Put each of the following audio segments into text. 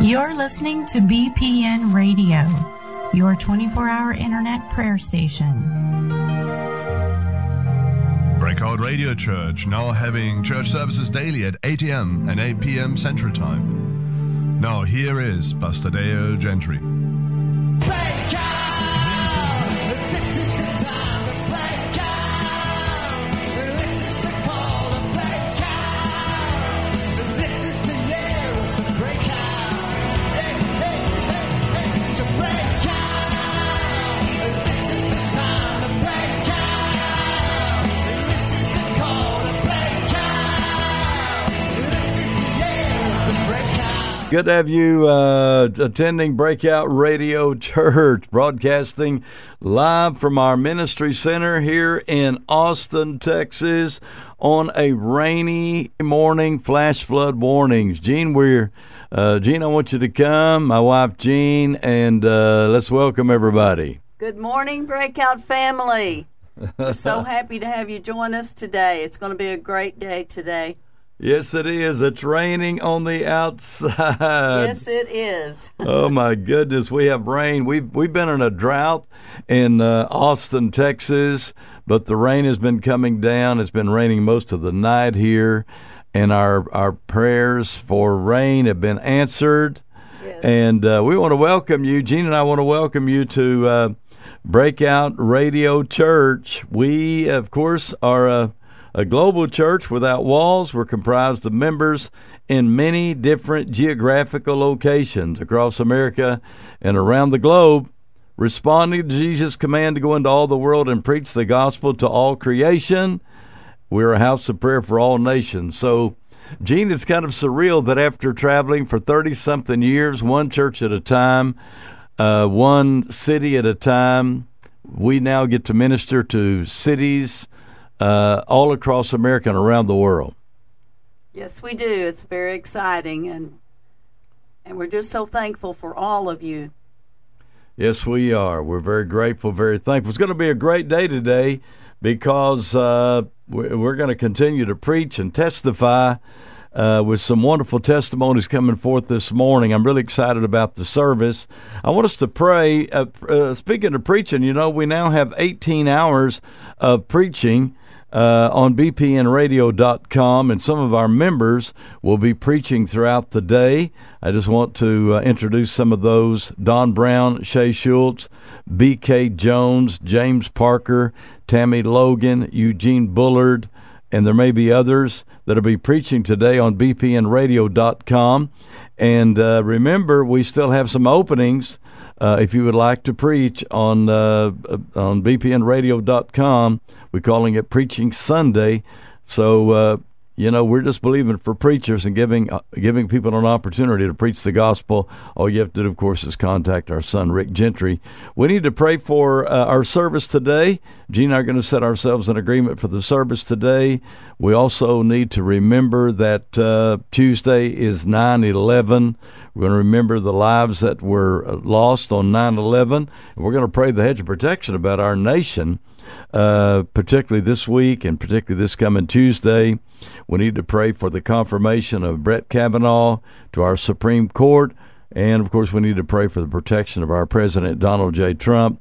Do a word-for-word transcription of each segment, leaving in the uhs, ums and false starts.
You're listening to B P N Radio, your twenty-four hour internet prayer station. Breakout Radio Church, now having church services daily at eight a.m. and eight p.m. Central Time. Now here is Pastor Dale Gentry. Good to have you uh, attending Breakout Radio Church, broadcasting live from our ministry center here in Austin, Texas, on a rainy morning. Flash flood warnings. Gene, we're uh, Gene, I want you to come. My wife Jean, and uh, let's welcome everybody. Good morning, Breakout family. We're so happy to have you join us today. It's going to be a great day today. Yes, it is. It's raining on the outside. Yes, it is. Oh my goodness, we have rain. We've we've been in a drought in uh, Austin, Texas, but the rain has been coming down. It's been raining most of the night here, and our our prayers for rain have been answered. Yes. And uh, we want to welcome you, Gene, and I want to welcome you to uh, Breakout Radio Church. We, of course, are a A global church without walls. We're comprised of members in many different geographical locations across America and around the globe, responding to Jesus' command to go into all the world and preach the gospel to all creation. We're a house of prayer for all nations. So, Gene, it's kind of surreal that after traveling for thirty-something years, one church at a time, uh, one city at a time, we now get to minister to cities Uh, all across America and around the world. Yes, we do. It's very exciting, and and we're just so thankful for all of you. Yes, we are. We're very grateful, very thankful. It's going to be a great day today because uh, we're going to continue to preach and testify uh, with some wonderful testimonies coming forth this morning. I'm really excited about the service. I want us to pray. Uh, uh, speaking of preaching, you know, we now have eighteen hours of preaching Uh, on B P N radio dot com, and some of our members will be preaching throughout the day. I just want to uh, introduce some of those: Don Brown, Shay Schultz, B K Jones, James Parker, Tammy Logan, Eugene Bullard, and there may be others that will be preaching today on B P N radio dot com. And uh, remember, we still have some openings. Uh, if you would like to preach on uh, on B P N radio dot com, we're calling it Preaching Sunday. So, uh, you know, we're just believing for preachers and giving uh, giving people an opportunity to preach the gospel. All you have to do, of course, is contact our son, Rick Gentry. We need to pray for uh, our service today. Gene and I are going to set ourselves in agreement for the service today. We also need to remember that uh, Tuesday is nine eleven. We're going to remember the lives that were lost on nine eleven. We're going to pray the hedge of protection about our nation, uh, particularly this week and particularly this coming Tuesday. We need to pray for the confirmation of Brett Kavanaugh to our Supreme Court. And, of course, we need to pray for the protection of our President, Donald J. Trump,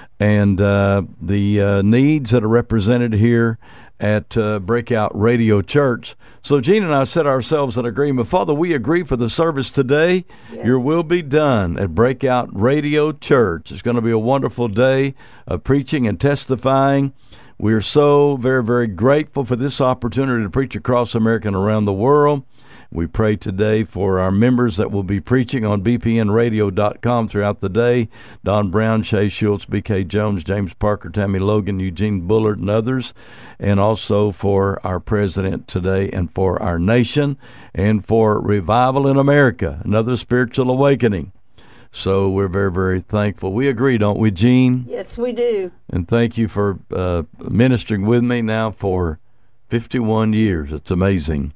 and uh, the uh, needs that are represented here at uh, Breakout Radio Church. So Gene and I set ourselves in agreement. Father, we agree for the service today. Yes. Your will be done at Breakout Radio Church. It's going to be a wonderful day of preaching and testifying. We are so very, very grateful for this opportunity to preach across America and around the world. We pray today for our members that will be preaching on B P N radio dot com throughout the day: Don Brown, Shay Schultz, B K Jones, James Parker, Tammy Logan, Eugene Bullard, and others. And also for our president today, and for our nation, and for revival in America, another spiritual awakening. So we're very, very thankful. We agree, don't we, Gene? Yes, we do. And thank you for uh, ministering with me now for fifty-one years. It's amazing.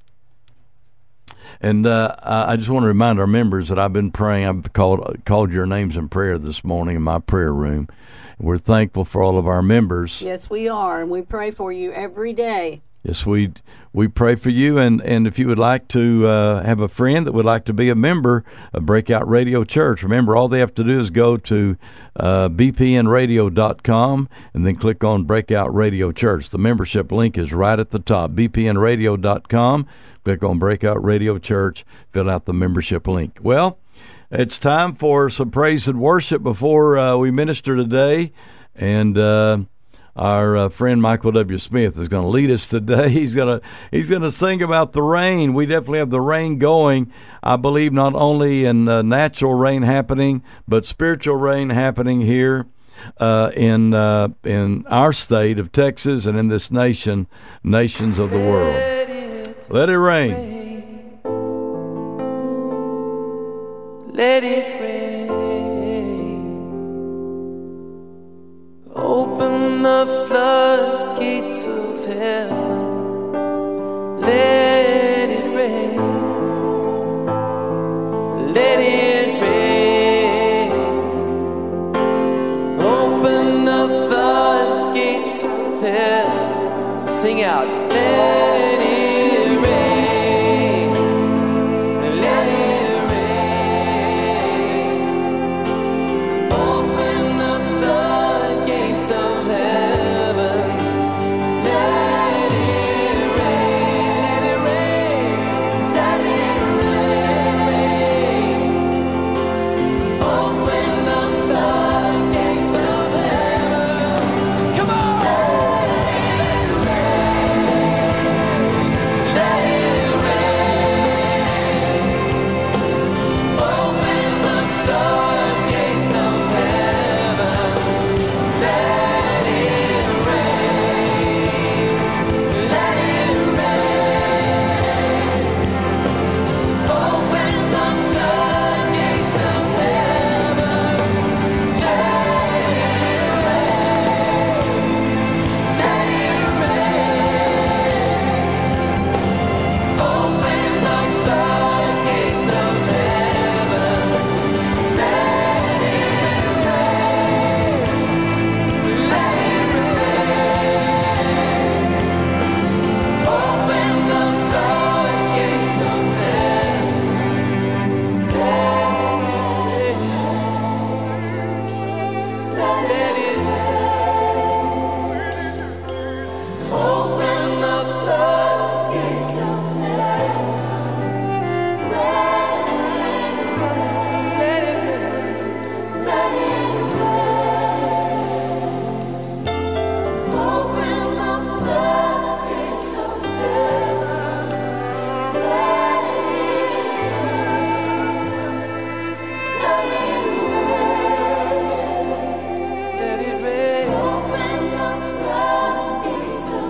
And uh, I just want to remind our members that I've been praying. I've called called your names in prayer this morning in my prayer room. We're thankful for all of our members. Yes, we are, and we pray for you every day. Yes, we we pray for you, and, and if you would like to uh, have a friend that would like to be a member of Breakout Radio Church, remember all they have to do is go to uh, b p n radio dot com and then click on Breakout Radio Church. The membership link is right at the top, b p n radio dot com. Click on Breakout Radio Church, fill out the membership link. Well, it's time for some praise and worship before uh, we minister today, and uh, our uh, friend Michael W. Smith is going to lead us today. He's going to he's going to sing about the rain. We definitely have the rain going. I believe not only in uh, natural rain happening, but spiritual rain happening here uh, in uh, in our state of Texas and in this nation, nations of the world. Let it, Let it rain. rain. Let it rain. Open the floodgates of heaven. Let it rain. Let it rain. Open the floodgates of heaven. Sing out. Let it rain. Let it rain. Open the floodgates of heaven. Let it rain. Let it rain. Let it rain. Open the floodgates of heaven. Come on. Let it rain. Open the floodgates of heaven. Let it rain. Let it rain. Open the floodgates of heaven. Let it rain. Let it rain. Open the floodgates of heaven. Let it rain. Let it rain. Open the floodgates of heaven. Let it rain. Open the floodgates of heaven. Let it rain. Let it rain. Open the floodgates of heaven. Let it rain. Let it rain. Open the floodgates of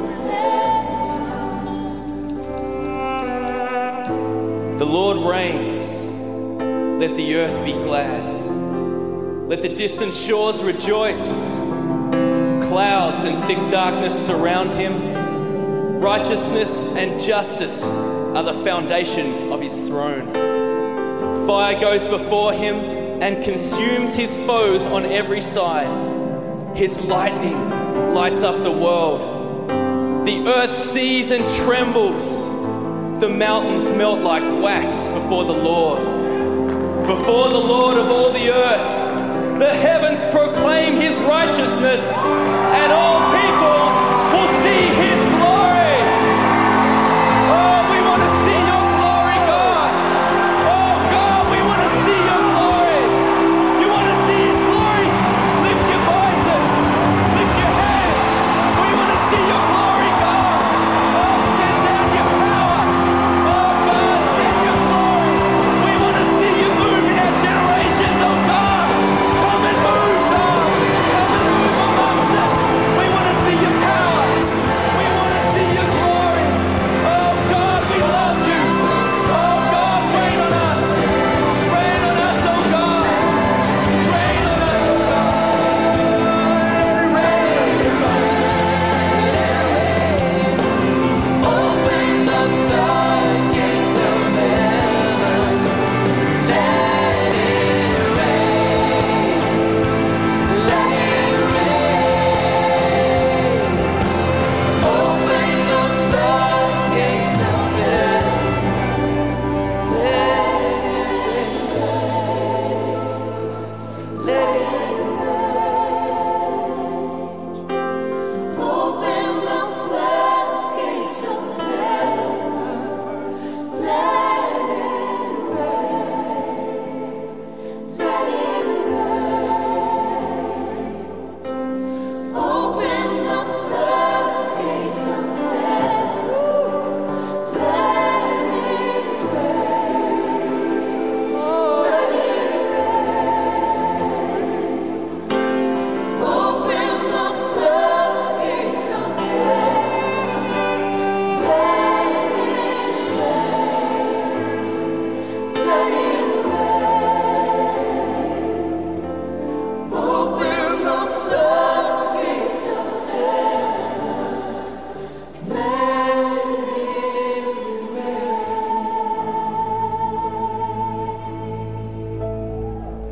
heaven. The Lord reigns. Let the earth be glad. Let the distant shores rejoice. Clouds and thick darkness surround him. Righteousness and justice are the foundation of his throne. Fire goes before him and consumes his foes on every side. His lightning lights up the world. The earth sees and trembles. The mountains melt like wax before the Lord. Before the Lord of all the earth, the heavens proclaim his righteousness, and all peoples will see his glory. Oh, we want to see your glory, God. Oh, God, we want to see your glory. You want to see his glory? Lift your voices. Lift your hands. We want to see your glory, God. Oh, send down your power. Oh, God, send your glory. We want to see you move in our generations, oh, God. Come and move, God. Come and move amongst us. We want to see your power.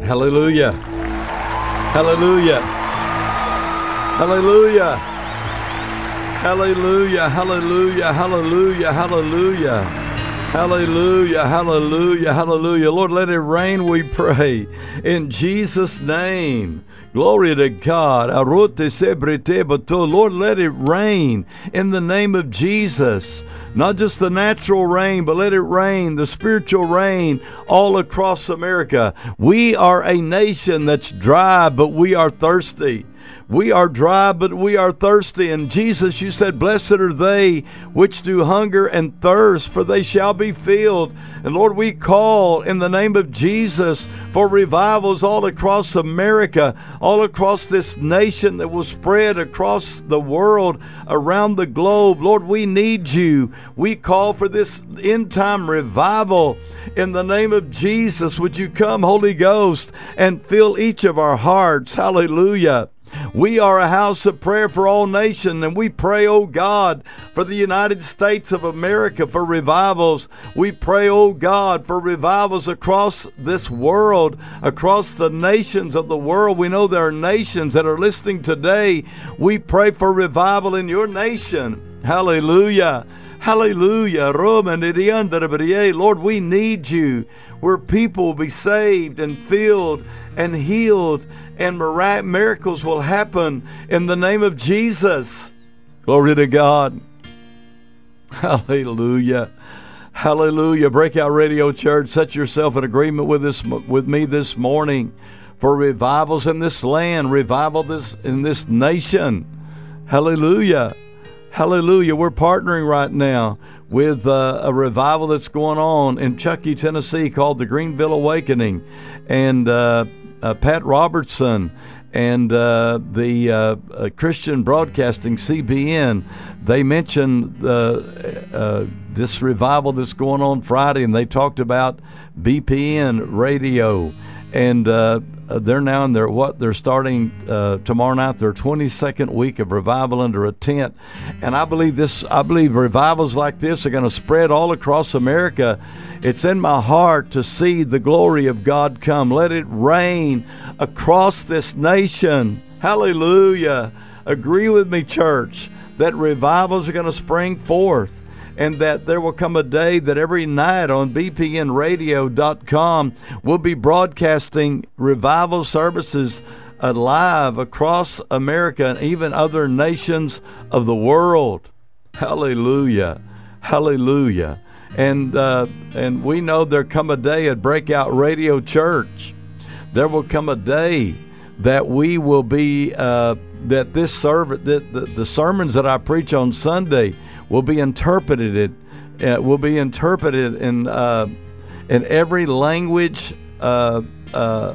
Hallelujah. Hallelujah. Hallelujah. Hallelujah. Hallelujah. Hallelujah. Hallelujah. Hallelujah. Hallelujah. Hallelujah. Lord, let it rain, we pray, in Jesus' name. Glory to God. Lord, let it rain in the name of Jesus. Not just the natural rain, but let it rain, the spiritual rain, all across America. We are a nation that's dry, but we are thirsty. We are dry, but we are thirsty. And Jesus, you said, blessed are they which do hunger and thirst, for they shall be filled. And Lord, we call in the name of Jesus for revivals all across America, all across this nation that will spread across the world, around the globe. Lord, we need you. We call for this end time revival in the name of Jesus. Would you come, Holy Ghost, and fill each of our hearts? Hallelujah. We are a house of prayer for all nations, and we pray, oh God, for the United States of America, for revivals. We pray, oh God, for revivals across this world, across the nations of the world. We know there are nations that are listening today. We pray for revival in your nation. Hallelujah. Hallelujah. Lord, we need you, where people will be saved and filled and healed, and miracles will happen in the name of Jesus. Glory to God. Hallelujah. Hallelujah. Breakout Radio Church, set yourself in agreement with this, with me this morning for revivals in this land, revival this in this nation. Hallelujah. Hallelujah. We're partnering right now with uh, a revival that's going on in Chuckey, Tennessee, called the Greenville Awakening. And uh, uh, Pat Robertson and uh, the uh, uh, Christian Broadcasting, C B N, they mentioned uh, uh, this revival that's going on Friday, and they talked about B P N radio. And uh, they're now in their what they're starting uh, tomorrow night, their twenty-second week of revival under a tent. And I believe this. I believe revivals like this are going to spread all across America. It's in my heart to see the glory of God come. Let it rain across this nation. Hallelujah. Agree with me, church, that revivals are going to spring forth, and that there will come a day that every night on B P N radio dot com we'll be broadcasting revival services uh, live across America and even other nations of the world. Hallelujah. Hallelujah. And uh, and we know there come a day at Breakout Radio Church. There will come a day that we will be, uh, that this service, that the, the sermons that I preach on Sunday will be interpreted, uh, will be interpreted in uh, in every language uh, uh,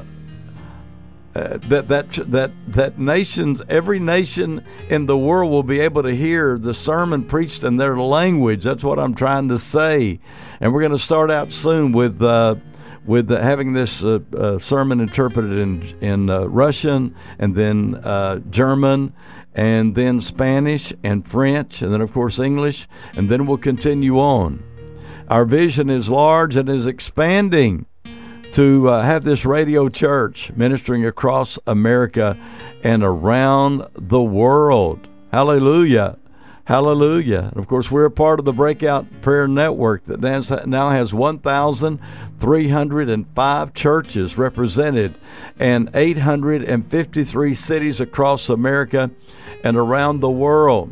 uh, that that that that nations, every nation in the world will be able to hear the sermon preached in their language. That's what I'm trying to say, and we're going to start out soon with uh, with uh, having this uh, uh, sermon interpreted in in uh, Russian, and then uh, German, and then Spanish and French, and then, of course, English, and then we'll continue on. Our vision is large and is expanding to uh, have this radio church ministering across America and around the world. Hallelujah. Hallelujah. And, of course, we're a part of the Breakout Prayer Network that now has one thousand three hundred five churches represented and eight hundred fifty-three cities across America and around the world.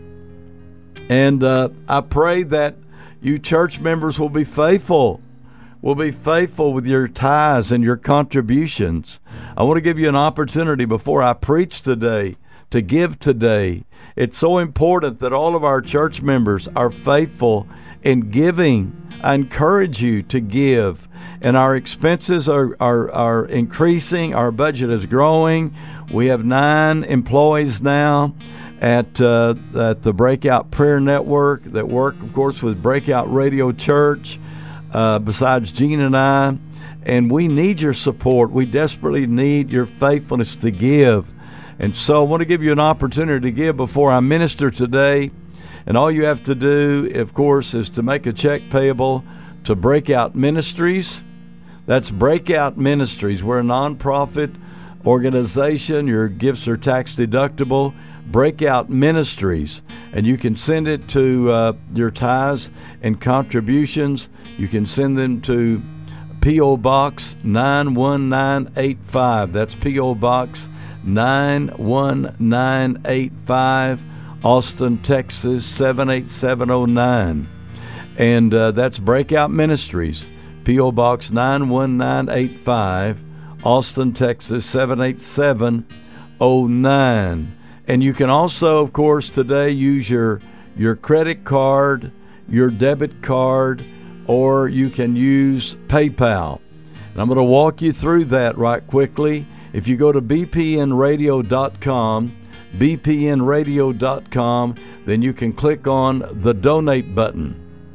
And uh, I pray that you church members will be faithful, will be faithful with your tithes and your contributions. I want to give you an opportunity before I preach today to give today. It's so important that all of our church members are faithful in giving. I encourage you to give. And our expenses are, are, are increasing. Our budget is growing. We have nine employees now at, uh, at the Breakout Prayer Network that work, of course, with Breakout Radio Church, uh, besides Gene and I. And we need your support. We desperately need your faithfulness to give. And so I want to give you an opportunity to give before I minister today. And all you have to do, of course, is to make a check payable to Breakout Ministries. That's Breakout Ministries. We're a nonprofit organization. Your gifts are tax deductible. Breakout Ministries, and you can send it to uh, your tithes and contributions. You can send them to P O. Box nine one nine eight five. That's P O. Box nine one nine eight five, Austin, Texas seven eight seven oh nine. And uh, that's Breakout Ministries, P O. Box nine one nine eight five, Austin, Texas seven eight seven oh nine. And you can also, of course, today use your your credit card, your debit card, or you can use PayPal. And I'm going to walk you through that right quickly. If you go to b p n radio dot com, b p n radio dot com, then you can click on the donate button.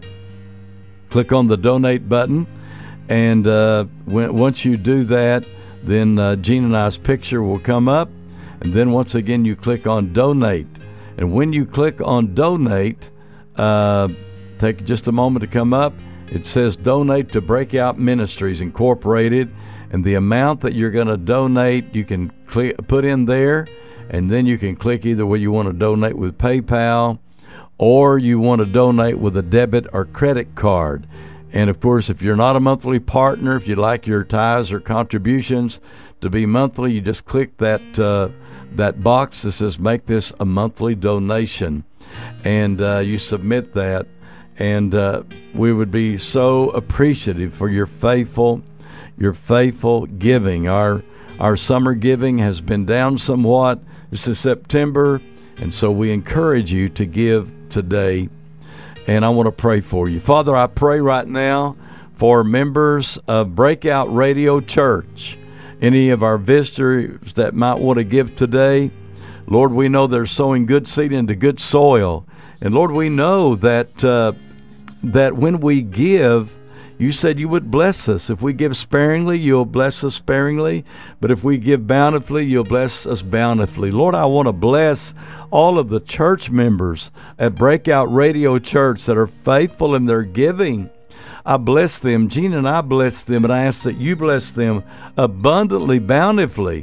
Click on the donate button, and uh, when, once you do that, then uh, Gene and I's picture will come up. And then once again, you click on donate. And when you click on donate, uh, take just a moment to come up. It says donate to Breakout Ministries Incorporated. And the amount that you're going to donate, you can click, put in there. And then you can click either where you want to donate with PayPal or you want to donate with a debit or credit card. And of course, if you're not a monthly partner, if you'd like your tithes or contributions to be monthly, you just click that uh, that box that says make this a monthly donation, and uh, you submit that, and uh, we would be so appreciative for your faithful your faithful giving. Our our summer giving has been down somewhat. This is September, and so we encourage you to give today. And I want to pray for you. Father, I pray right now for members of Breakout Radio Church, any of our visitors that might want to give today. Lord, we know they're sowing good seed into good soil. And Lord, we know that uh, that when we give, you said you would bless us. If we give sparingly, you'll bless us sparingly. But if we give bountifully, you'll bless us bountifully. Lord, I want to bless all of the church members at Breakout Radio Church that are faithful in their giving. I bless them. Gene and I bless them, and I ask that you bless them abundantly, bountifully.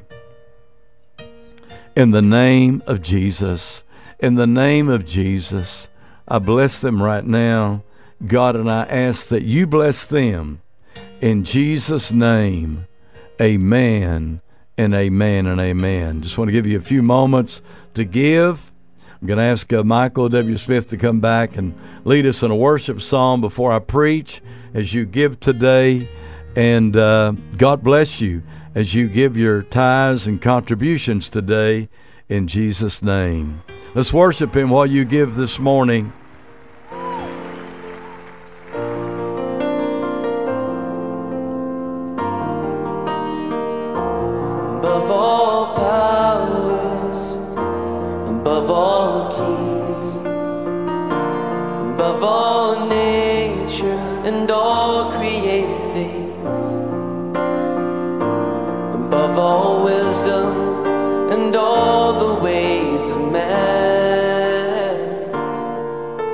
In the name of Jesus. In the name of Jesus. I bless them right now, God, and I ask that you bless them. In Jesus' name, amen and amen and amen. Just want to give you a few moments to give. I'm going to ask uh, Michael W. Smith to come back and lead us in a worship song before I preach as you give today. And uh, God bless you as you give your tithes and contributions today in Jesus' name. Let's worship Him while you give this morning. Above all powers, above all keys, above all nature and all created things, above all wisdom and all the ways of man,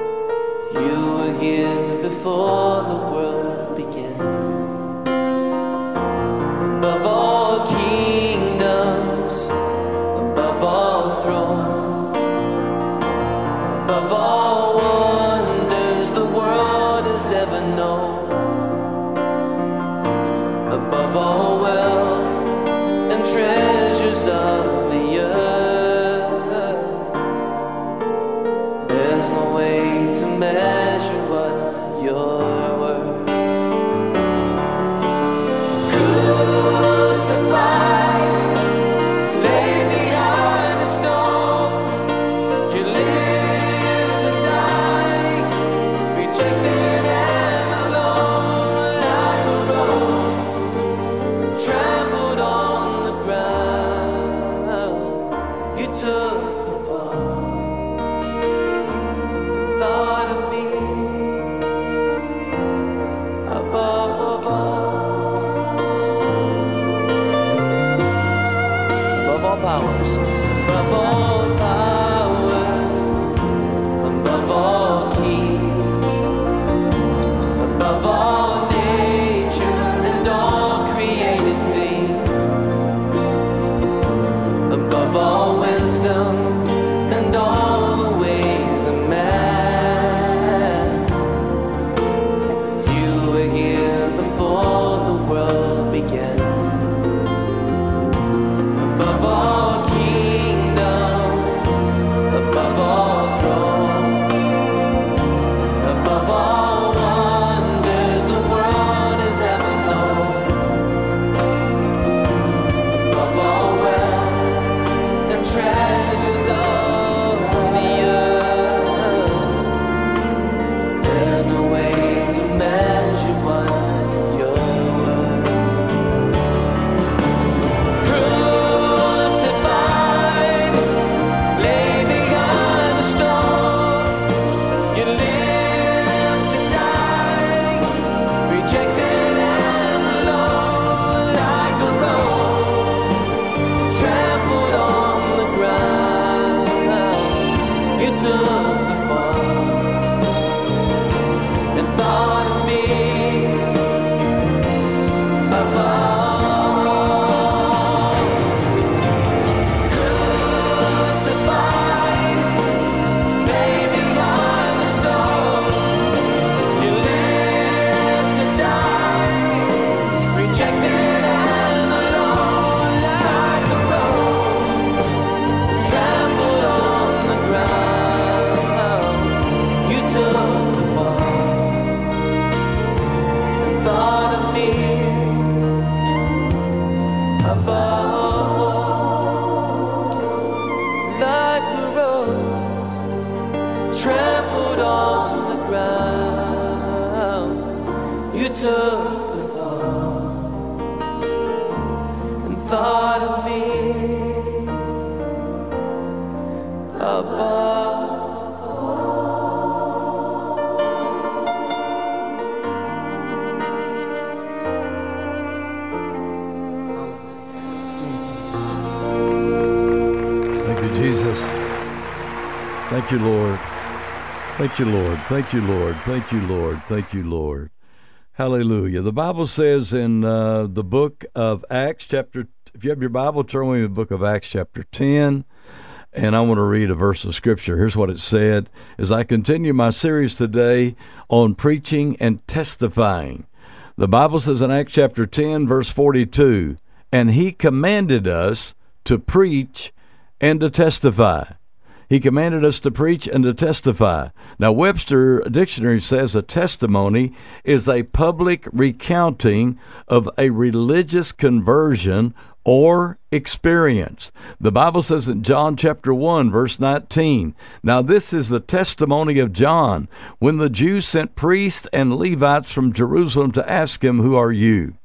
thought of me above Thank you, Jesus. Thank you, Lord. Thank you, Lord. Thank you, Lord. Thank you, Lord. Thank you, Lord. Hallelujah. The Bible says in uh, the book of Acts, chapter, if you have your Bible, turn with me to the book of Acts, chapter ten, and I want to read a verse of Scripture. Here's what it said. As I continue my series today on preaching and testifying, the Bible says in Acts, chapter ten, verse forty-two, and he commanded us to preach and to testify. He commanded us to preach and to testify. Now, Webster Dictionary says a testimony is a public recounting of a religious conversion or experience. The Bible says in John chapter one, verse nineteen, now this is the testimony of John, when the Jews sent priests and Levites from Jerusalem to ask him, who are you?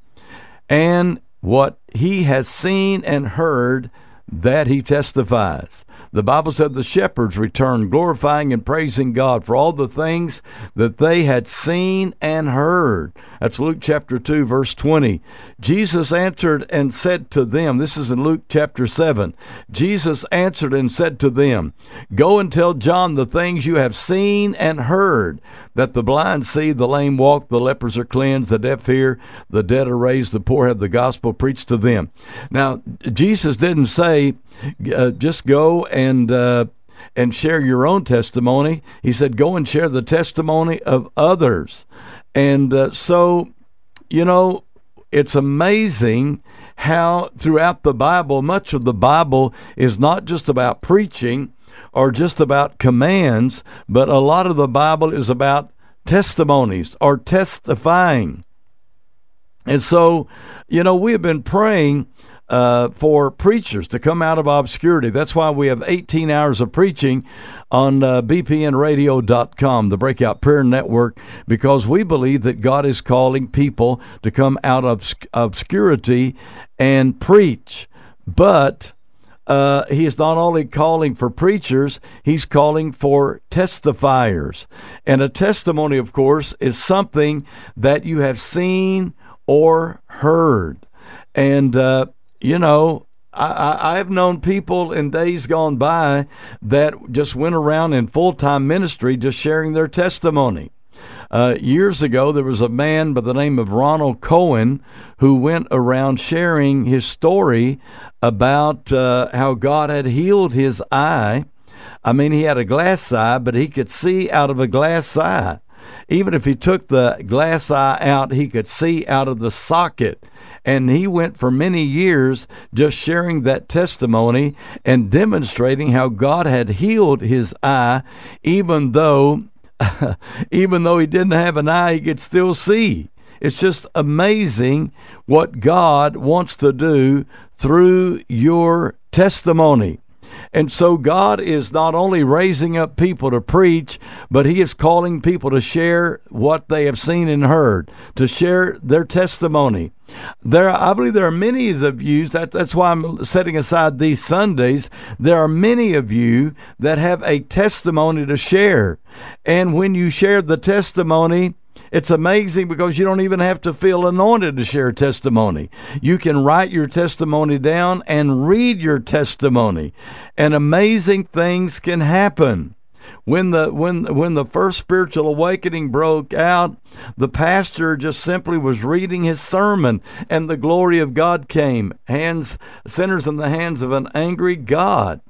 And what he has seen and heard, that he testifies. The Bible said the shepherds returned, glorifying and praising God for all the things that they had seen and heard. That's Luke chapter two, verse twenty. Jesus answered and said to them, this is in Luke chapter seven, Jesus answered and said to them, go and tell John the things you have seen and heard, that the blind see, the lame walk, the lepers are cleansed, the deaf hear, the dead are raised, the poor have the gospel preached to them. Now, Jesus didn't say, uh, just go and uh, and share your own testimony. He said, go and share the testimony of others. And uh, so, you know, it's amazing how throughout the Bible, much of the Bible is not just about preaching or just about commands, but a lot of the Bible is about testimonies or testifying. And so, you know, we have been praying uh, for preachers to come out of obscurity. That's why we have eighteen hours of preaching on uh, B P N radio dot com, the Breakout Prayer Network, because we believe that God is calling people to come out of obscurity and preach. But uh, he is not only calling for preachers, he's calling for testifiers. And a testimony, of course, is something that you have seen or heard. And, uh, you know, I, I've known people in days gone by that just went around in full-time ministry just sharing their testimony. Uh, years ago, there was a man by the name of Ronald Cohen who went around sharing his story about uh, how God had healed his eye. I mean, he had a glass eye, but he could see out of a glass eye. Even if he took the glass eye out, he could see out of the socket. And he went for many years just sharing that testimony and demonstrating how God had healed his eye, even though, even though he didn't have an eye, he could still see. It's just amazing what God wants to do through your testimony. And so God is not only raising up people to preach, but he is calling people to share what they have seen and heard, to share their testimony. There, I believe there are many of you, that, that's why I'm setting aside these Sundays, there are many of you that have a testimony to share. And when you share the testimony, it's amazing because you don't even have to feel anointed to share testimony. You can write your testimony down and read your testimony, and amazing things can happen. When the when when the first spiritual awakening broke out, the pastor just simply was reading his sermon, and the glory of God came. Hands sinners in the hands of an angry God,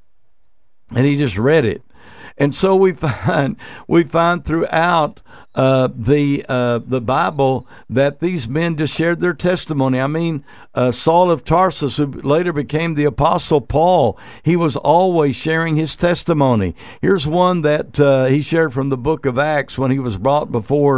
and he just read it. And so we find we find throughout uh, the uh, the Bible that these men just shared their testimony. I mean, uh, Saul of Tarsus, who later became the Apostle Paul, he was always sharing his testimony. Here's one that uh, he shared from the book of Acts when he was brought before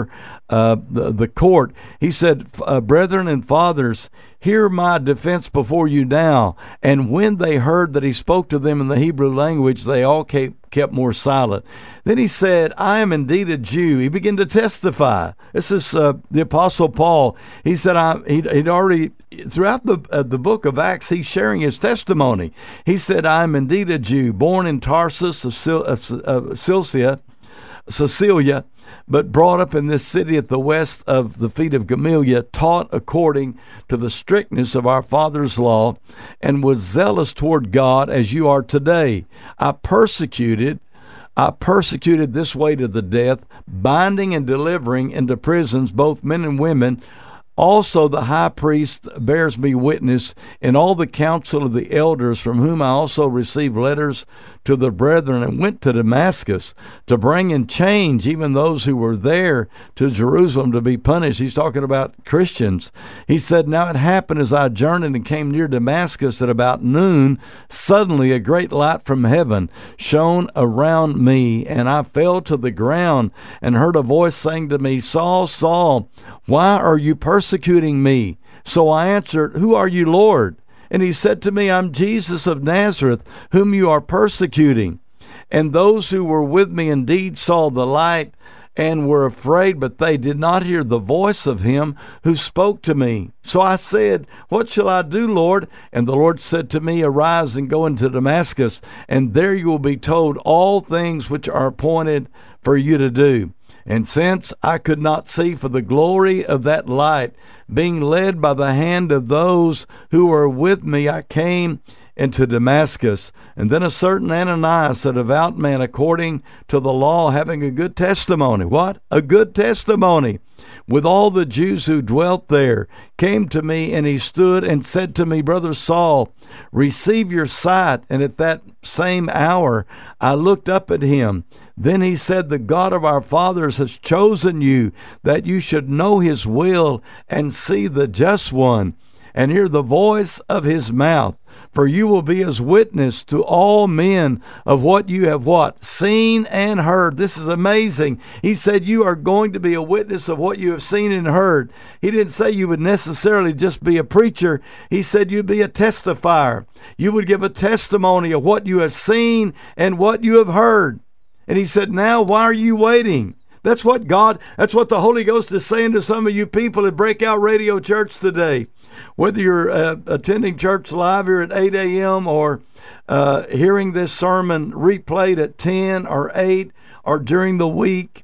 uh, the, the court. He said, uh, brethren and fathers, hear my defense before you now. And when they heard that he spoke to them in the Hebrew language, they all kept, kept more silent. Then he said, I am indeed a Jew. He began to testify. This is uh, the Apostle Paul. He said, I, he'd, he'd already, throughout the, uh, the book of Acts, he's sharing his testimony. He said, I am indeed a Jew, born in Tarsus of, Sil- of, of Cilicia, Cecilia, but brought up in this city at the west of the feet of Gamaliel, taught according to the strictness of our father's law, and was zealous toward God as you are today. I persecuted, I persecuted this way to the death, binding and delivering into prisons both men and women. Also the high priest bears me witness, and all the council of the elders, from whom I also received letters to the brethren, and went to Damascus to bring in change even those who were there to Jerusalem to be punished. He's talking about Christians. He said, now it happened as I journeyed and came near Damascus at about noon, suddenly a great light from heaven shone around me, and I fell to the ground and heard a voice saying to me, Saul, Saul, why are you persecuting me? So I answered, who are you, Lord? And he said to me, I'm Jesus of Nazareth, whom you are persecuting. And those who were with me indeed saw the light and were afraid, but they did not hear the voice of him who spoke to me. So I said, what shall I do, Lord? And the Lord said to me, arise and go into Damascus, and there you will be told all things which are appointed for you to do. And since I could not see for the glory of that light, being led by the hand of those who were with me, I came into Damascus. And then a certain Ananias, a devout man according to the law, having a good testimony. What? A good testimony. With all the Jews who dwelt there, came to me, and he stood and said to me, Brother Saul, receive your sight. And at that same hour I looked up at him. Then he said, the God of our fathers has chosen you, that you should know his will and see the just one, and hear the voice of his mouth. For you will be as witness to all men of what you have what? Seen and heard. This is amazing. He said you are going to be a witness of what you have seen and heard. He didn't say you would necessarily just be a preacher. He said you'd be a testifier. You would give a testimony of what you have seen and what you have heard. And he said, now why are you waiting? That's what God, that's what the Holy Ghost is saying to some of you people at Breakout Radio Church today. Whether you're uh, attending church live here at eight a.m. or uh, hearing this sermon replayed at ten or eight or during the week,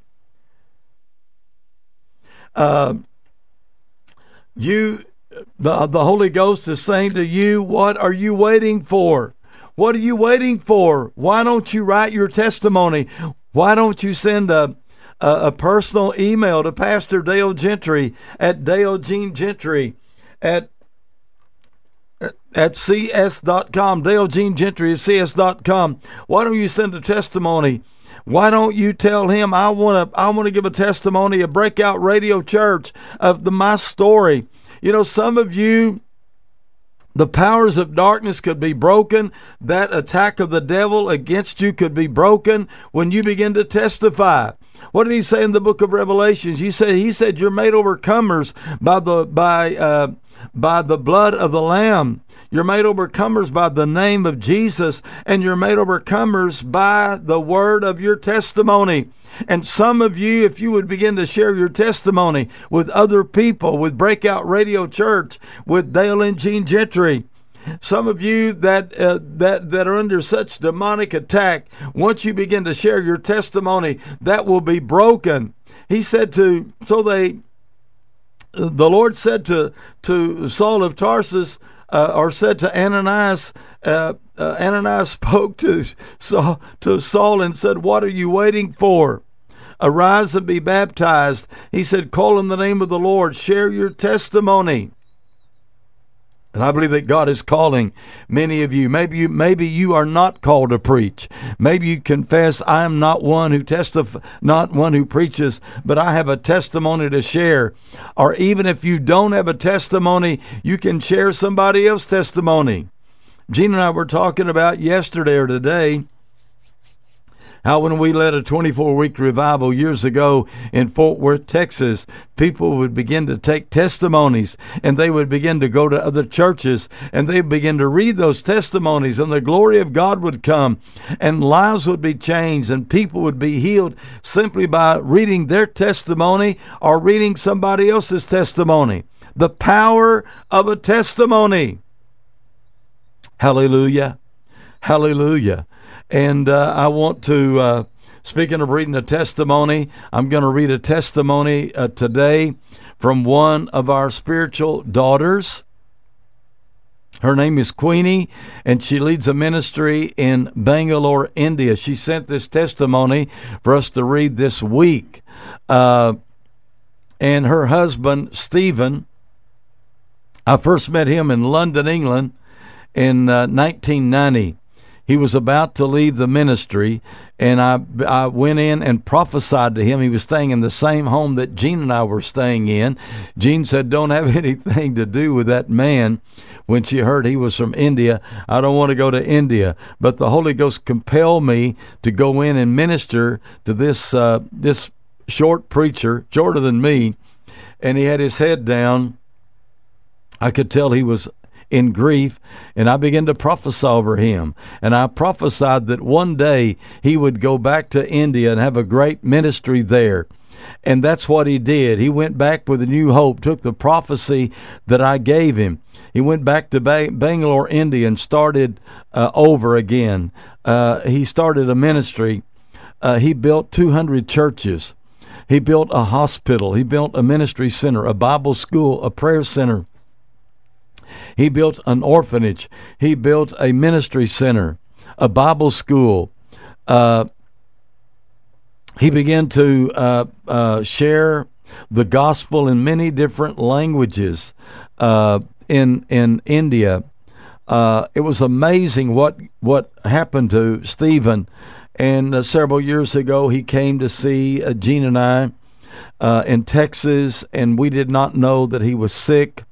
uh, you, the, the Holy Ghost is saying to you, what are you waiting for? What are you waiting for? Why don't you write your testimony? Why don't you send a a, a personal email to Pastor Dale Gentry at Dale Gene Gentry at at c s dot com. Dale Gene Gentry at c s dot com. Why don't you send a testimony? Why don't you tell him, I want to I want to give a testimony at Breakout Radio Church of the my story. You know, some of you, the powers of darkness could be broken. That attack of the devil against you could be broken when you begin to testify. What did he say in the book of Revelations? He said, he said, you're made overcomers by the by uh, by the blood of the Lamb. You're made overcomers by the name of Jesus, and you're made overcomers by the word of your testimony. And some of you, if you would begin to share your testimony with other people, with Breakout Radio Church, with Dale and Gene Gentry, some of you that uh, that that are under such demonic attack, once you begin to share your testimony, that will be broken. He said to, so they, the Lord said to to Saul of Tarsus, uh, or said to Ananias, uh, uh, Ananias spoke to Saul, to Saul and said, what are you waiting for? Arise and be baptized. He said, call in the name of the Lord. Share your testimony. And I believe that God is calling many of you. Maybe you, maybe you are not called to preach. Maybe you confess, I am not one who testif- not one who preaches, but I have a testimony to share. Or even if you don't have a testimony, you can share somebody else's testimony. Gene and I were talking about yesterday or today How when we led a twenty-four week revival years ago in Fort Worth, Texas, people would begin to take testimonies, and they would begin to go to other churches, and they would begin to read those testimonies, and the glory of God would come, and lives would be changed, and people would be healed simply by reading their testimony or reading somebody else's testimony. The power of a testimony. Hallelujah. Hallelujah. And uh, I want to, uh, speaking of reading a testimony, I'm going to read a testimony uh, today from one of our spiritual daughters. Her name is Queenie, and she leads a ministry in Bangalore, India. She sent this testimony for us to read this week. Uh, and her husband, Stephen, I first met him in London, England in uh, nineteen ninety. He was about to leave the ministry, and I I went in and prophesied to him. He was staying in the same home that Jean and I were staying in. Jean said, "Don't have anything to do with that man." When she heard he was from India, I don't want to go to India. But the Holy Ghost compelled me to go in and minister to this uh, this short preacher, shorter than me, and he had his head down. I could tell he was in grief, and I began to prophesy over him. And I prophesied that one day he would go back to India and have a great ministry there. And that's what he did. He went back with a new hope, took the prophecy that I gave him. He went back to ba- Bangalore, India, and started uh, over again. Uh, he started a ministry. Uh, he built two hundred churches. He built a hospital. He built a ministry center, a Bible school, a prayer center. He built an orphanage. He built a ministry center, a Bible school. Uh, he began to uh, uh, share the gospel in many different languages uh, in in India. Uh, it was amazing what what happened to Stephen. And uh, several years ago, he came to see uh, Jean and I uh, in Texas, and we did not know that he was sick.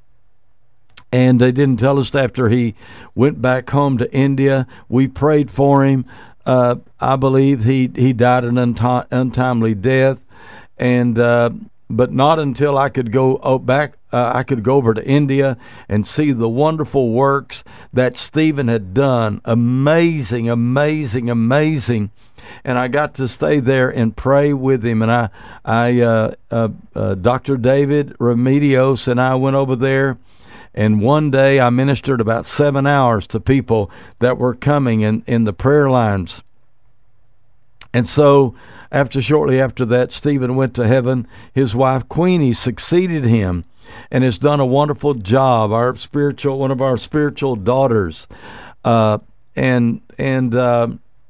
And they didn't tell us after he went back home to India. We prayed for him. Uh, I believe he, he died an unti- untimely death, and uh, but not until I could go oh, back. Uh, I could go over to India and see the wonderful works that Stephen had done. Amazing, amazing, amazing. And I got to stay there and pray with him. And I, I, uh, uh, uh, Doctor David Remedios and I went over there. And one day I ministered about seven hours to people that were coming in, in the prayer lines. And so after shortly after that, Stephen went to heaven. His wife, Queenie, succeeded him and has done a wonderful job. Our spiritual, one of our spiritual daughters. Uh, and and uh,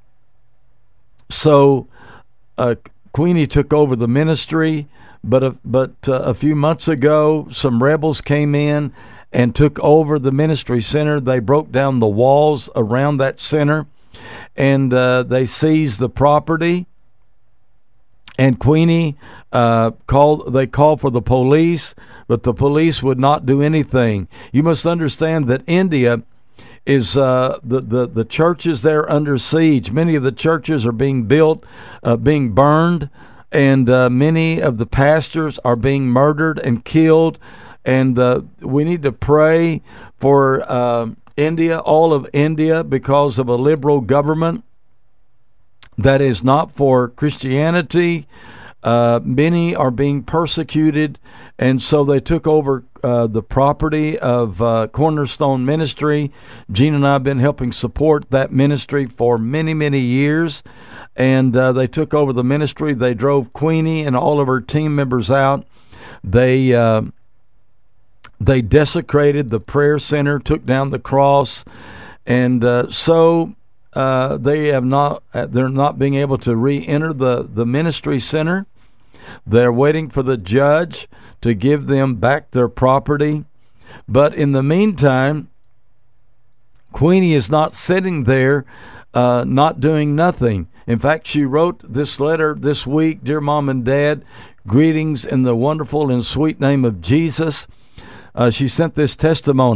so uh, Queenie took over the ministry. But, uh, but uh, a few months ago, some rebels came in and took over the ministry center. They broke down the walls around that center, and uh, they seized the property. And Queenie uh, called. They called for the police, but the police would not do anything. You must understand that India is uh, the, the the churches there under siege. Many of the churches are being built, uh, being burned, and uh, many of the pastors are being murdered and killed. And uh, we need to pray for uh, India, all of India, because of a liberal government that is not for Christianity. Uh, many are being persecuted, and so they took over uh, the property of uh, Cornerstone Ministry. Jean and I have been helping support that ministry for many, many years, and uh, they took over the ministry. They drove Queenie and all of her team members out. They uh, They desecrated the prayer center, took down the cross, and uh, so uh, they have not. They're not being able to re-enter the the ministry center. They're waiting for the judge to give them back their property. But in the meantime, Queenie is not sitting there, uh, not doing nothing. In fact, she wrote this letter this week: "Dear Mom and Dad, greetings in the wonderful and sweet name of Jesus." Uh, she sent this testimony.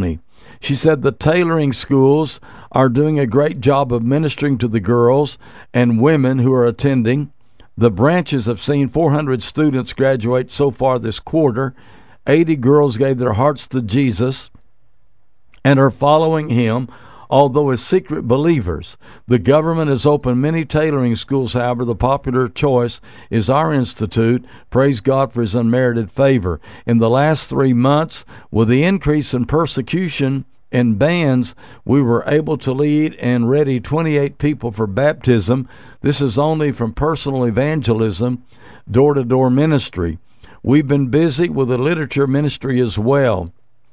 She said the tailoring schools are doing a great job of ministering to the girls and women who are attending. The branches have seen four hundred students graduate so far this quarter. eighty girls gave their hearts to Jesus and are following him, although as secret believers. The government has opened many tailoring schools. However, the popular choice is our institute. Praise God for his unmerited favor. In the last three months, with the increase in persecution and bans, we were able to lead and ready twenty-eight people for baptism. This is only from personal evangelism, door-to-door ministry. We've been busy with the literature ministry as well.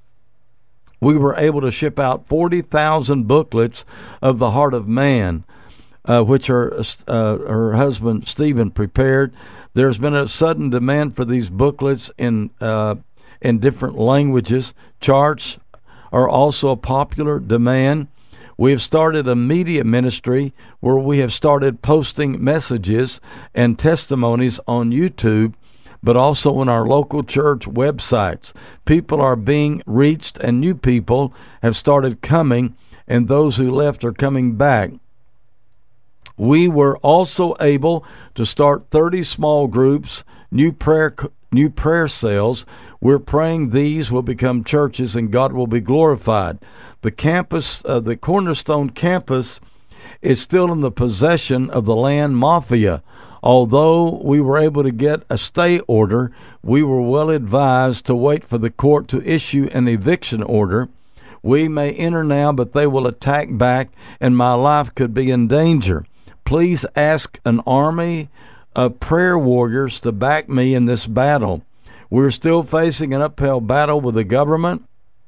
We were able to ship out forty thousand booklets of the heart of man, uh, which her, uh, her husband Stephen prepared. There's been a sudden demand for these booklets in uh, in different languages. Charts are also a popular demand. We have started a media ministry where we have started posting messages and testimonies on YouTube, but also on our local church websites. People are being reached, and new people have started coming, and those who left are coming back. We were also able to start thirty small groups, new prayer new prayer cells. We're praying these will become churches and God will be glorified. The campus, uh, the Cornerstone campus, is still in the possession of the land mafia. Although we were able to get a stay order, we were well advised to wait for the court to issue an eviction order. We may enter now, but they will attack back, and my life could be in danger. Please ask an army of prayer warriors to back me in this battle. We're still facing an uphill battle with the government.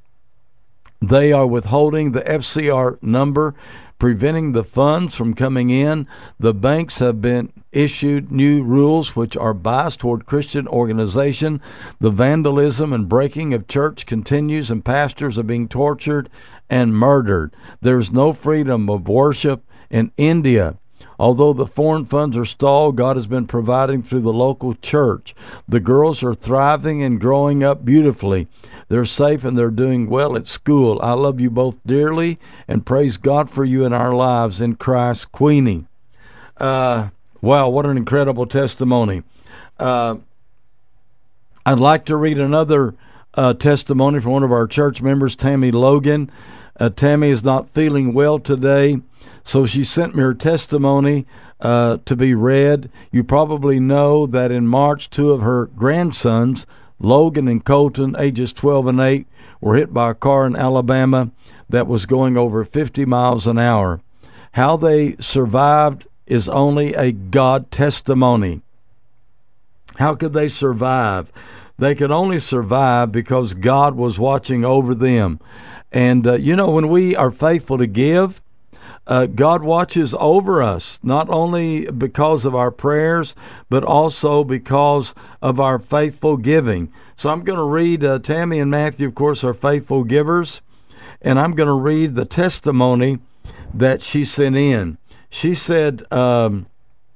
They are withholding the F C R number, preventing the funds from coming in. The banks have been issued new rules which are biased toward Christian organization. The vandalism and breaking of church continues, and pastors are being tortured and murdered. There's no freedom of worship in India. Although the foreign funds are stalled, God has been providing through the local church. The girls are thriving and growing up beautifully. They're safe and they're doing well at school. I love you both dearly and praise God for you in our lives in Christ. Queenie. Uh, wow, what an incredible testimony. Uh, I'd like to read another uh, testimony from one of our church members, Tammy Logan. Uh, Tammy is not feeling well today, so she sent me her testimony uh, to be read. You probably know that in March, two of her grandsons, Logan and Colton, ages twelve and eight, were hit by a car in Alabama that was going over fifty miles an hour. How they survived is only a God testimony. How could they survive? They could only survive because God was watching over them. And, uh, you know, when we are faithful to give, uh, God watches over us, not only because of our prayers, but also because of our faithful giving. So I'm going to read, uh, Tammy and Matthew, of course, are faithful givers, and I'm going to read the testimony that she sent in. She said, um,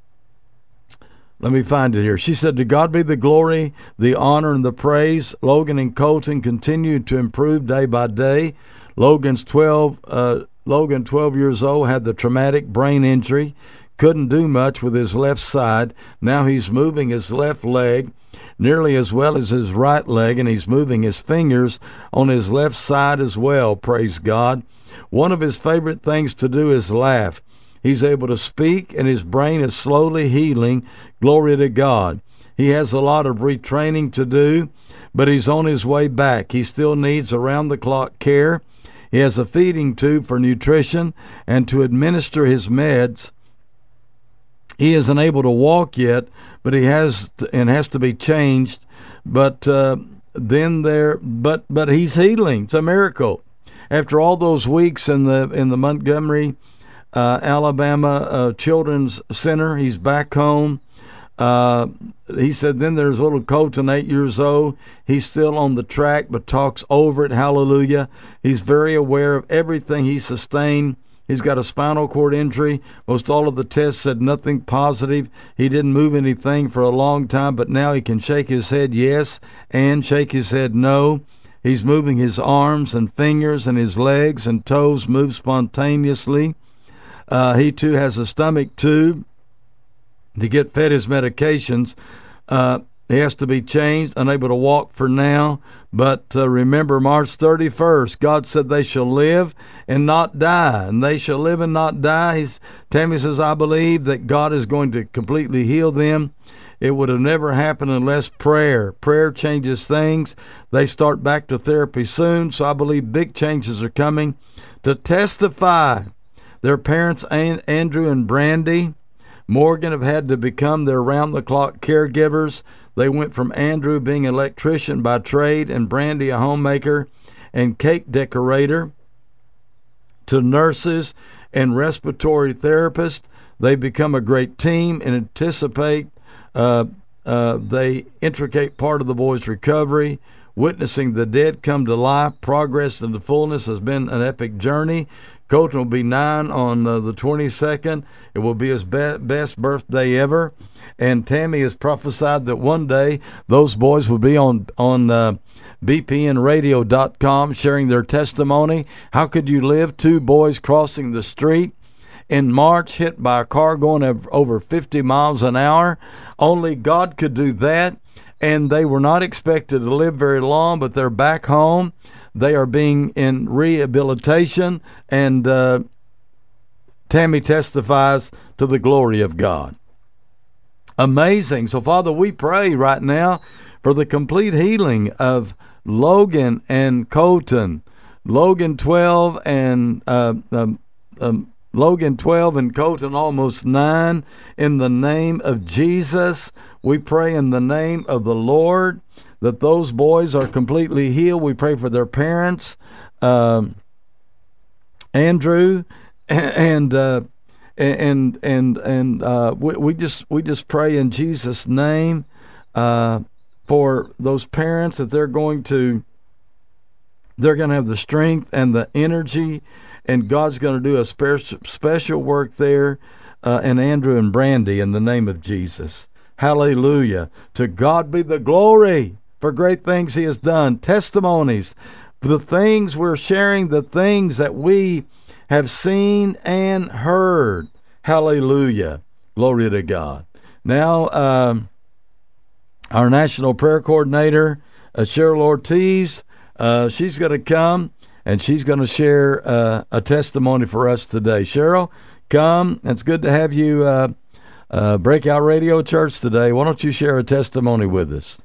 let me find it here. She said, to God be the glory, the honor, and the praise. Logan and Colton continue to improve day by day. Logan's twelve, uh, Logan, twelve years old, had the traumatic brain injury, couldn't do much with his left side. Now he's moving his left leg nearly as well as his right leg, and he's moving his fingers on his left side as well, praise God. One of his favorite things to do is laugh. He's able to speak, and his brain is slowly healing. Glory to God. He has a lot of retraining to do, but he's on his way back. He still needs around-the-clock care. He has a feeding tube for nutrition and to administer his meds. He isn't able to walk yet, but he has to, and has to be changed. But uh, then there, but but he's healing. It's a miracle. After all those weeks in the in the Montgomery, uh, Alabama uh, Children's Center, he's back home. Uh, he said, then there's little Colton, eight years old. He's still on the track, but talks over it. Hallelujah. He's very aware of everything he sustained. He's got a spinal cord injury. Most all of the tests said nothing positive. He didn't move anything for a long time, but now he can shake his head yes and shake his head no. He's moving his arms and fingers, and his legs and toes move spontaneously. Uh, he too has a stomach tube to get fed his medications. Uh, he has to be changed, unable to walk for now. But uh, remember, March thirty-first, God said they shall live and not die, and they shall live and not die. He's, Tammy says, I believe that God is going to completely heal them. It would have never happened unless prayer. Prayer changes things. They start back to therapy soon, so I believe big changes are coming. To testify, their parents, Andrew and Brandy Morgan, have had to become their round-the-clock caregivers. They went from Andrew being an electrician by trade and Brandy a homemaker and cake decorator to nurses and respiratory therapists. They become a great team and anticipate uh, uh, they intricate part of the boy's recovery. Witnessing the dead come to life, progress into fullness has been an epic journey. Colton will be nine on uh, the twenty-second. It will be his be- best birthday ever. And Tammy has prophesied that one day those boys will be on on uh, B P N radio dot com sharing their testimony. How could you live? Two boys crossing the street in March, hit by a car going over fifty miles an hour. Only God could do that. And they were not expected to live very long, but they're back home. They are being in rehabilitation, and uh, Tammy testifies to the glory of God. Amazing. So, Father, we pray right now for the complete healing of Logan and Colton. Logan twelve and uh, um, um, Logan twelve and Colton almost nine. In the name of Jesus, we pray in the name of the Lord that those boys are completely healed. We pray for their parents, um, Andrew, and uh, and and and uh, we, we just we just pray in Jesus' name uh, for those parents that they're going to they're going to have the strength and the energy, and God's going to do a special special work there. Uh, and Andrew and Brandy, in the name of Jesus. Hallelujah. To God be the glory for great things he has done. Testimonies, the things we're sharing, the things that we have seen and heard. Hallelujah. Glory to God. Now, um, our National Prayer Coordinator, uh, Cheryl Ortiz, uh, she's going to come and she's going to share uh, a testimony for us today. Cheryl, come. It's good to have you uh, uh, Breakout Radio Church today. Why don't you share a testimony with us?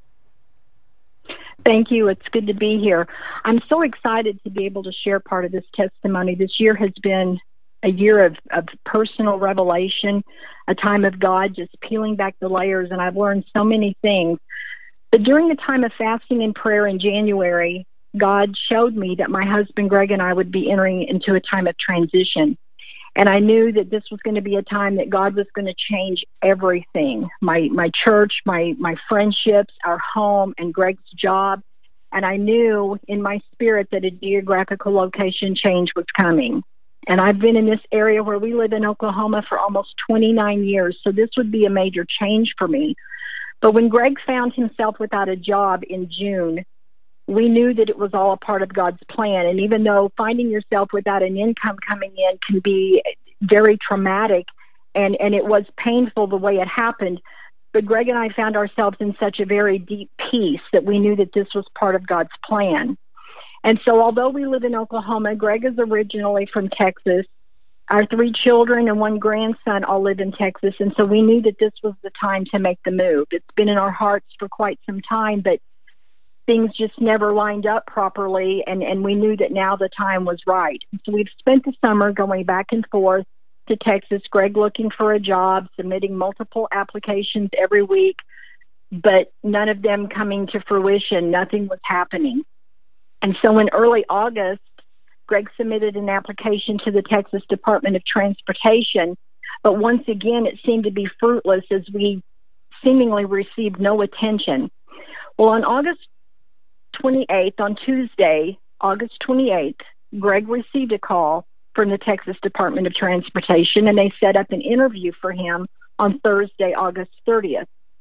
Thank you. It's good to be here. I'm so excited to be able to share part of this testimony. This year has been a year of, of personal revelation, a time of God just peeling back the layers, and I've learned so many things. But during the time of fasting and prayer in January, God showed me that my husband Greg and I would be entering into a time of transition. And I knew that this was going to be a time that God was going to change everything, my my church, my, my friendships, our home, and Greg's job. And I knew in my spirit that a geographical location change was coming. And I've been in this area where we live in Oklahoma for almost twenty-nine years, so this would be a major change for me. But when Greg found himself without a job in June, we knew that it was all a part of God's plan. And even though finding yourself without an income coming in can be very traumatic, and, and it was painful the way it happened, but Greg and I found ourselves in such a very deep peace that we knew that this was part of God's plan. And so although we live in Oklahoma, Greg is originally from Texas. Our three children and one grandson all live in Texas, and so we knew that this was the time to make the move. It's been in our hearts for quite some time, but things just never lined up properly, and, and we knew that now the time was right. So we've spent the summer going back and forth to Texas, Greg looking for a job, submitting multiple applications every week, but none of them coming to fruition. Nothing was happening. And so in early August, Greg submitted an application to the Texas Department of Transportation, but once again, it seemed to be fruitless as we seemingly received no attention. Well, on August twenty-eighth, on Tuesday, August twenty-eighth, Greg received a call from the Texas Department of Transportation, and they set up an interview for him on Thursday, August thirtieth.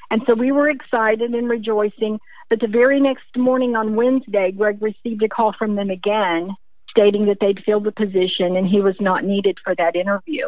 And so we were excited and rejoicing. But the very next morning on Wednesday, Greg received a call from them again, stating that they'd filled the position and he was not needed for that interview.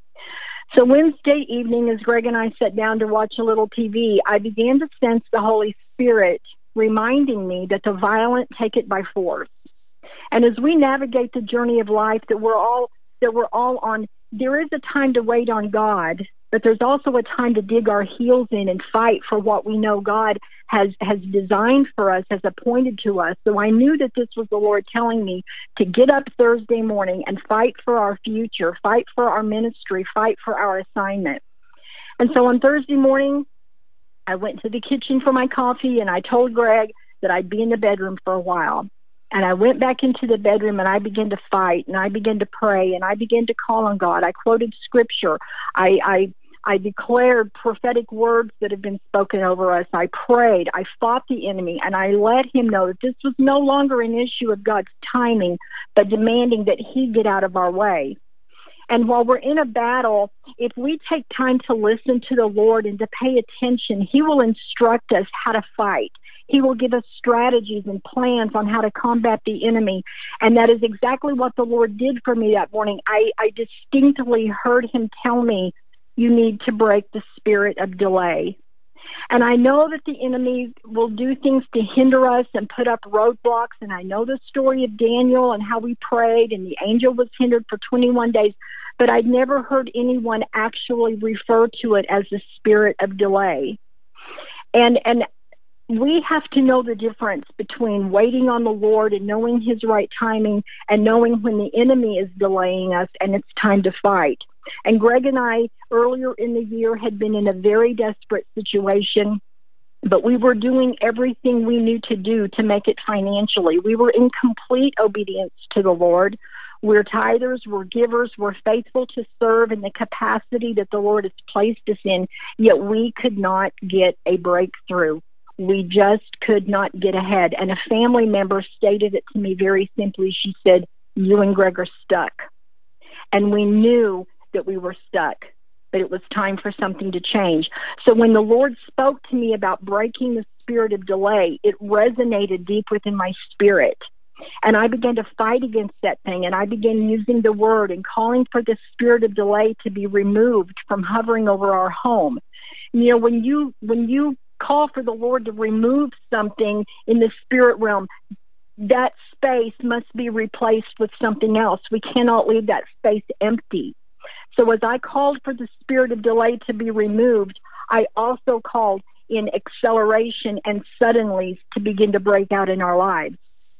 So Wednesday evening, as Greg and I sat down to watch a little T V, I began to sense the Holy Spirit reminding me that the violent take it by force. And as we navigate the journey of life that we're all that we're all on, there is a time to wait on God, but there's also a time to dig our heels in and fight for what we know God has has designed for us, has appointed to us. So I knew that this was the Lord telling me to get up Thursday morning and fight for our future, fight for our ministry, fight for our assignment. And so on Thursday morning, I went to the kitchen for my coffee, and I told Greg that I'd be in the bedroom for a while. And I went back into the bedroom, and I began to fight, and I began to pray, and I began to call on God. I quoted scripture. I, I, I declared prophetic words that have been spoken over us. I prayed. I fought the enemy, and I let him know that this was no longer an issue of God's timing, but demanding that he get out of our way. And while we're in a battle, if we take time to listen to the Lord and to pay attention, he will instruct us how to fight. He will give us strategies and plans on how to combat the enemy. And that is exactly what the Lord did for me that morning. I, I distinctly heard him tell me, you need to break the spirit of delay. And I know that the enemy will do things to hinder us and put up roadblocks. And I know the story of Daniel and how we prayed and the angel was hindered for twenty-one days. But I'd never heard anyone actually refer to it as the spirit of delay. And and we have to know the difference between waiting on the Lord and knowing his right timing and knowing when the enemy is delaying us and it's time to fight. And Greg and I, earlier in the year, had been in a very desperate situation, but we were doing everything we knew to do to make it financially. We were in complete obedience to the Lord. We're tithers, we're givers, we're faithful to serve in the capacity that the Lord has placed us in, yet we could not get a breakthrough. We just could not get ahead. And a family member stated it to me very simply. She said, you and Greg are stuck. And we knew that we were stuck, but it was time for something to change. So when the Lord spoke to me about breaking the spirit of delay, it resonated deep within my spirit. And I began to fight against that thing, and I began using the word and calling for the spirit of delay to be removed from hovering over our home. You know, when you when you call for the Lord to remove something in the spirit realm, that space must be replaced with something else. We cannot leave that space empty. So as I called for the spirit of delay to be removed, I also called in acceleration and suddenlies to begin to break out in our lives.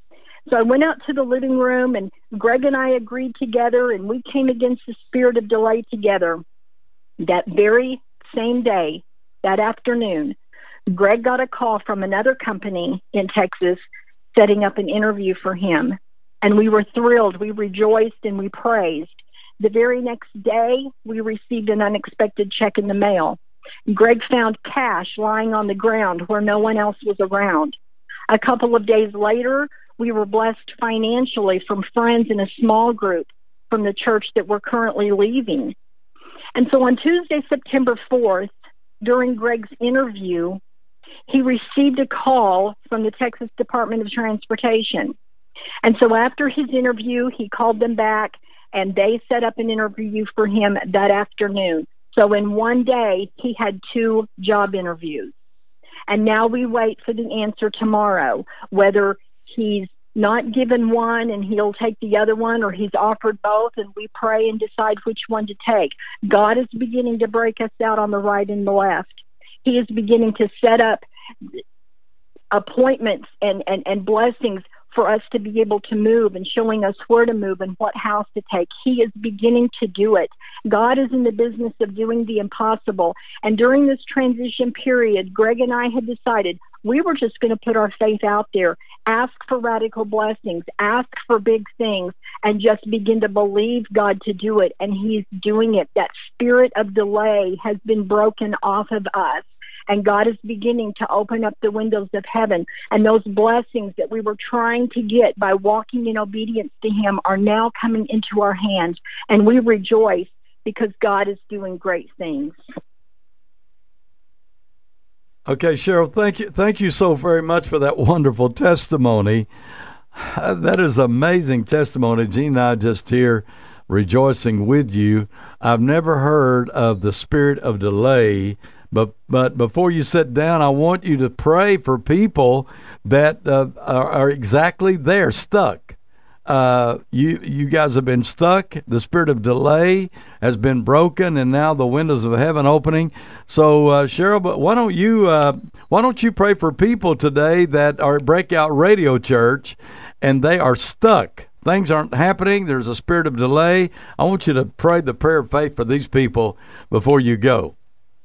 So I went out to the living room, and Greg and I agreed together, and we came against the spirit of delay together. That very same day, that afternoon, Greg got a call from another company in Texas setting up an interview for him. And we were thrilled. We rejoiced and we praised. The very next day, we received an unexpected check in the mail. Greg found cash lying on the ground where no one else was around. A couple of days later, we were blessed financially from friends in a small group from the church that we're currently leaving. And so on Tuesday, September fourth, during Greg's interview, he received a call from the Texas Department of Transportation. And so after his interview, he called them back, and they set up an interview for him that afternoon. So in one day, he had two job interviews. And now we wait for the answer tomorrow, whether he's not given one and he'll take the other one, or he's offered both, and we pray and decide which one to take. God is beginning to break us out on the right and the left. He is beginning to set up appointments and, and, and blessings for us to be able to move, and showing us where to move and what house to take. He is beginning to do it. God is in the business of doing the impossible. And during this transition period, Greg and I had decided we were just going to put our faith out there, ask for radical blessings, ask for big things, and just begin to believe God to do it. And he's doing it. That spirit of delay has been broken off of us. And God is beginning to open up the windows of heaven. And those blessings that we were trying to get by walking in obedience to him are now coming into our hands. And we rejoice because God is doing great things. Okay, Cheryl, thank you, thank you so very much for that wonderful testimony. That is amazing testimony. Gene and I just here rejoicing with you. I've never heard of the spirit of delay, but but before you sit down, I want you to pray for people that uh, are, are exactly there, stuck. Uh, you you guys have been stuck. The spirit of delay has been broken, and now the windows of heaven opening. So, uh, Cheryl, but why don't you uh, why don't you pray for people today that are at Breakout Radio Church, and they are stuck. Things aren't happening. There's a spirit of delay. I want you to pray the prayer of faith for these people before you go.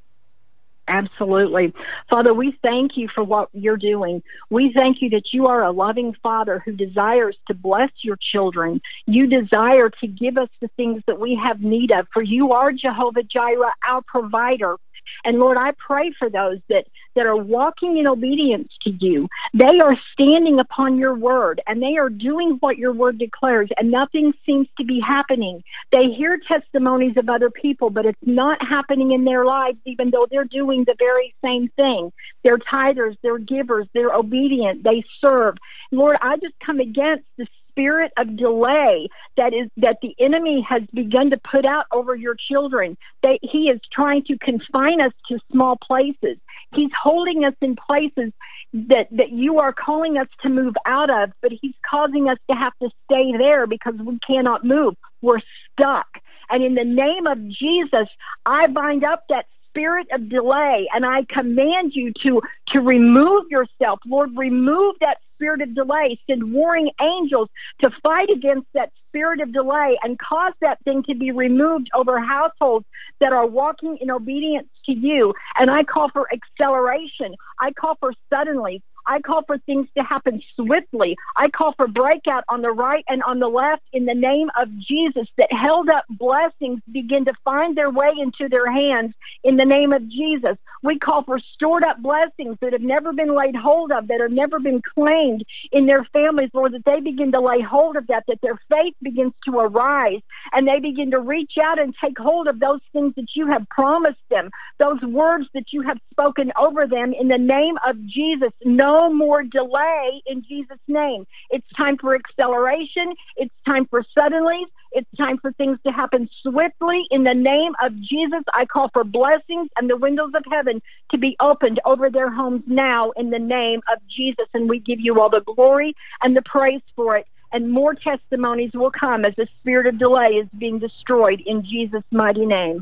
Absolutely. Father, we thank you for what you're doing. We thank you that you are a loving Father who desires to bless your children. You desire to give us the things that we have need of, for you are Jehovah Jireh, our provider. And Lord, I pray for those that, that are walking in obedience to you. They are standing upon your word, and they are doing what your word declares, and nothing seems to be happening. They hear testimonies of other people, but it's not happening in their lives, even though they're doing the very same thing. They're tithers, they're givers, they're obedient, they serve. Lord, I just come against the spirit of delay that is that the enemy has begun to put out over your children. They, he is trying to confine us to small places. He's holding us in places that, that you are calling us to move out of, but he's causing us to have to stay there because we cannot move. We're stuck. And in the name of Jesus, I bind up that spirit of delay, and I command you to, to remove yourself. Lord, remove that spirit of delay. Send warring angels to fight against that spirit of delay and cause that thing to be removed over households that are walking in obedience to you. And I call for acceleration. I call for suddenly. I call for things to happen swiftly. I call for breakout on the right and on the left in the name of Jesus, that held up blessings begin to find their way into their hands in the name of Jesus. We call for stored up blessings that have never been laid hold of, that have never been claimed in their families, Lord, that they begin to lay hold of that, that their faith begins to arise, and they begin to reach out and take hold of those things that you have promised them, those words that you have spoken over them in the name of Jesus. No more delay in Jesus' name. It's time for acceleration. It's time for suddenlies. It's time for things to happen swiftly. In the name of Jesus, I call for blessings and the windows of heaven to be opened over their homes now in the name of Jesus. And we give you all the glory and the praise for it. And more testimonies will come as the spirit of delay is being destroyed in Jesus' mighty name.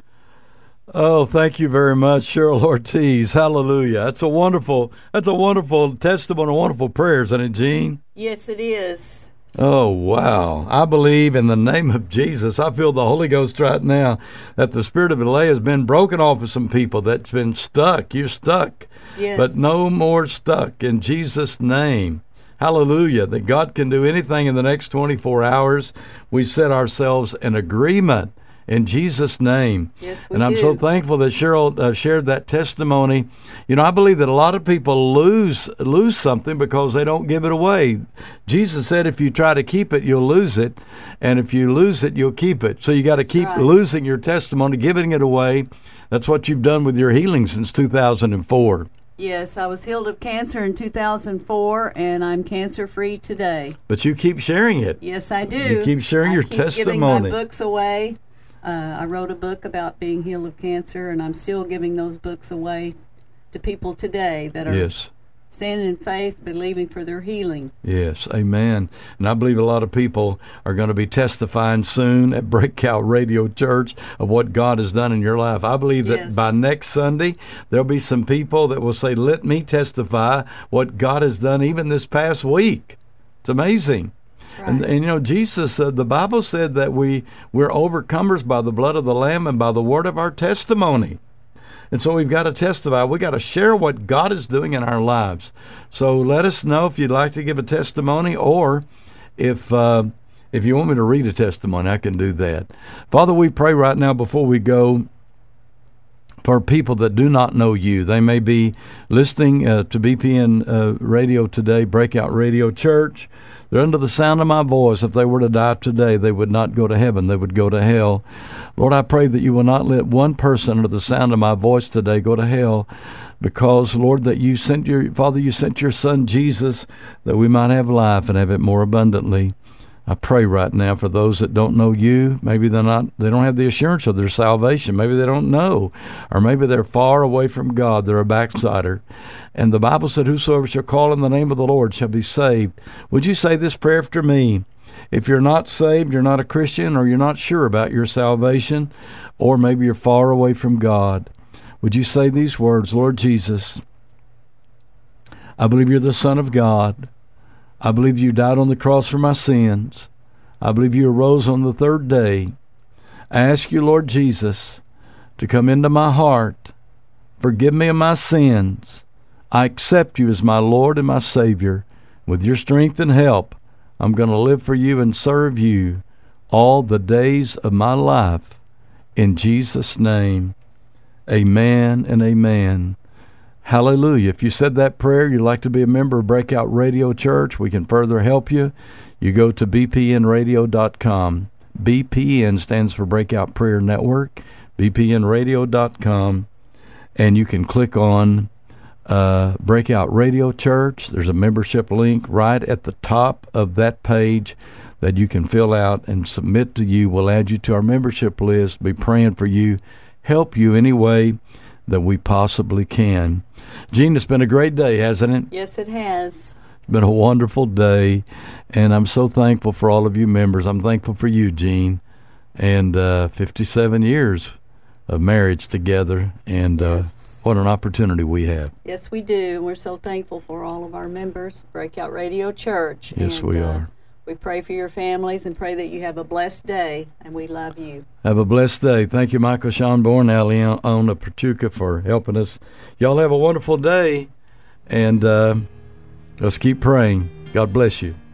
Oh, thank you very much, Cheryl Ortiz. Hallelujah. That's a wonderful, that's a wonderful testimony, wonderful prayer, isn't it, Gene? Yes, it is. Oh, wow. I believe in the name of Jesus. I feel the Holy Ghost right now that the spirit of delay has been broken off of some people that's been stuck. You're stuck. Yes. But no more stuck in Jesus' name. Hallelujah. That God can do anything in the next twenty-four hours. We set ourselves in agreement in Jesus' name. Yes, we and I'm do. so thankful that Cheryl uh, shared that testimony. You know, I believe that a lot of people lose lose something because they don't give it away. Jesus said if you try to keep it, you'll lose it. And if you lose it, you'll keep it. So you got to keep right. losing your testimony, giving it away. That's what you've done with your healing since two thousand four. Yes, I was healed of cancer in two thousand four, and I'm cancer-free today. But you keep sharing it. Yes, I do. You keep sharing I your keep testimony. giving my books away. Uh, I wrote a book about being healed of cancer, and I'm still giving those books away to people today that are Yes. standing in faith, believing for their healing. Yes, amen. And I believe a lot of people are going to be testifying soon at Breakout Radio Church of what God has done in your life. I believe that Yes. by next Sunday, there'll be some people that will say, let me testify what God has done even this past week. It's amazing. Right. And, and, you know, Jesus, uh, the Bible said that we, we're overcomers by the blood of the Lamb and by the word of our testimony. And so we've got to testify. We've got to share what God is doing in our lives. So let us know if you'd like to give a testimony, or if uh, if you want me to read a testimony, I can do that. Father, we pray right now before we go for people that do not know you. They may be listening uh, to B P N uh, Radio today, Breakout Radio Church. They're under the sound of my voice. If they were to die today, they would not go to heaven. They would go to hell. Lord, I pray that you will not let one person under the sound of my voice today go to hell. because, Lord, that you sent your, Father, you sent your Son, Jesus, that we might have life and have it more abundantly. I pray right now for those that don't know you. Maybe they're not, they don't have the assurance of their salvation. Maybe they don't know, or maybe they're far away from God. They're a backslider. And the Bible said, whosoever shall call in the name of the Lord shall be saved. Would you say this prayer after me? If you're not saved, you're not a Christian, or you're not sure about your salvation, or maybe you're far away from God, would you say these words? Lord Jesus, I believe you're the Son of God. I believe you died on the cross for my sins. I believe you arose on the third day. I ask you, Lord Jesus, to come into my heart. Forgive me of my sins. I accept you as my Lord and my Savior. With your strength and help, I'm going to live for you and serve you all the days of my life. In Jesus' name, amen and amen. Hallelujah. If you said that prayer, you'd like to be a member of Breakout Radio Church, we can further help you. You go to b p n radio dot com. B P N stands for Breakout Prayer Network, b p n radio dot com, and you can click on uh, Breakout Radio Church. There's a membership link right at the top of that page that you can fill out and submit to you. We'll add you to our membership list, be praying for you, help you any way that we possibly can. Gene, it's been a great day, hasn't it? Yes, it has. It's been a wonderful day, and I'm so thankful for all of you members. I'm thankful for you, Gene, and uh, fifty-seven years of marriage together, and Yes. uh, what an opportunity we have. Yes, we do. We're so thankful for all of our members, Breakout Radio Church. Yes, and, we uh, are. We pray for your families and pray that you have a blessed day, and we love you. Have a blessed day. Thank you, Michael Schonborn, Aliona Pachuca, for helping us. Y'all have a wonderful day, and uh, let's keep praying. God bless you.